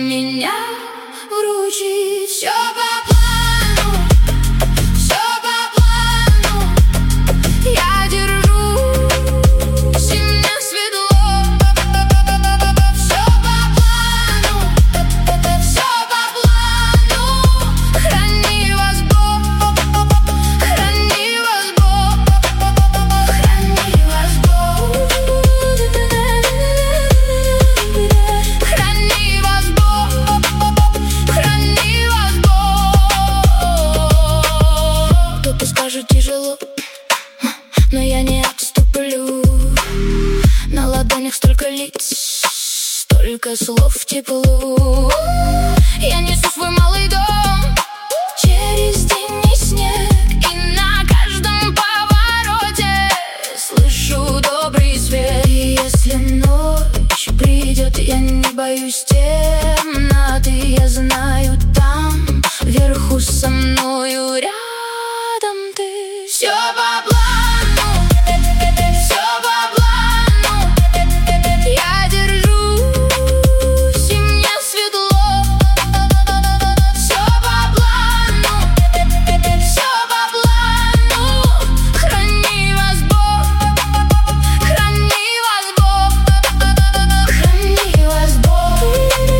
меня вручить. Все по плану, все по плану. Я держусь, и мне светло. Все по плану, все по плану. Храни вас Бог, храни вас Бог, храни вас Бог. Храни вас Бог, храни вас Бог. Кто-то скажет тяжело, но я не отступлю. На ладонях столько лиц, столько слов в теплу. Я несу свой малый дом через день и снег, и на каждом повороте слышу добрый свет. И если ночь придет, я не боюсь темноты. Я знаю, там вверху со мною рядом ты. Все по плану, все по плану. Я держусь, и мне светло. Все по плану, все по плану. Храни вас Бог, храни вас Бог, храни вас Бог.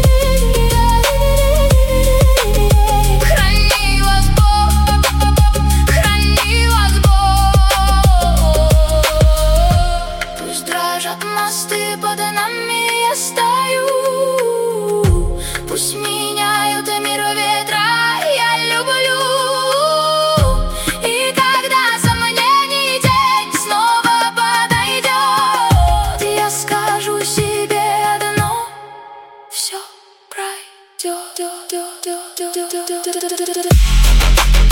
Храни вас Бог, храни вас Бог. Пусть дрожат мосты под нами, я стою. Пусть меняют мир ветра, я люблю. И когда сомнений день снова подойдет, я скажу себе одно: все пройдет.